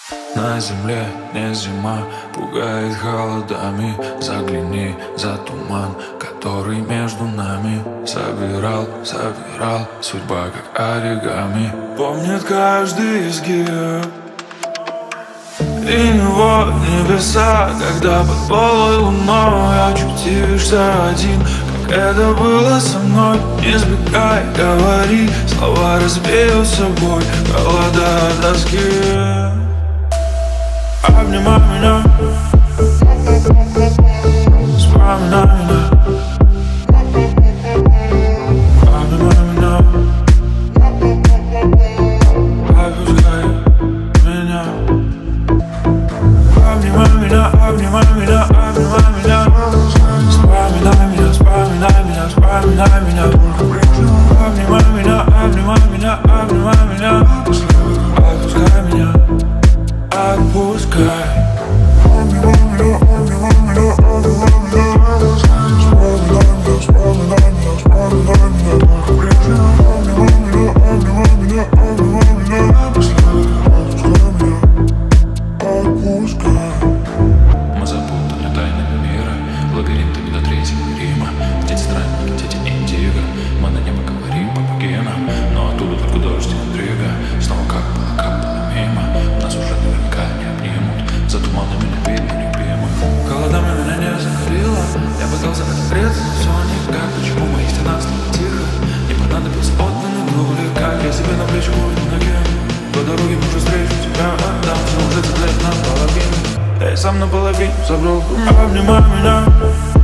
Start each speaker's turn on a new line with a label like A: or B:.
A: На земле не зима, пугает холодами. Загляни за туман, который между нами. Собирал судьба как оригами. Помнит каждый изгиб и него небеса, когда под полой луной очутишься один, как это было со мной. Не сбегай, говори, слова разбеют собой холода от тоски. Обнимай меня, вспоминай меня, обнимай меня, отпускай меня. Обнимай меня, обнимай меня, обнимай меня, вспоминай меня, вспоминай меня, вспоминай меня. Обнимай меня, обнимай меня, обнимай меня, отпускай меня, отпускай. Обнимай меня, обнимай меня, обнимай меня, вспоминай меня, вспоминай меня, вспоминай меня. Обнимай меня, обнимай меня, обнимай меня, отпускай меня, отпускай.
B: Мы запутаны тайнами мира, лабиринтами до третьего Рима. Дети странники, дети индиго. Мы на небо говорим, помоги нам, но оттуда только дождь и интрига. Снова капало мимо, нас уже наверняка не обнимут. За туманами не видно любимых.
A: Холодами меня не закалило, я пытался отогреться, но все никак. Почему моя стена стала тихо? Не понадобился отданный дубль, как я себе на плечо накину. По дороге может встречу тебя отдам, все уже цепляет наполовину. Я и сам наполовину забрал. Обнимай меня,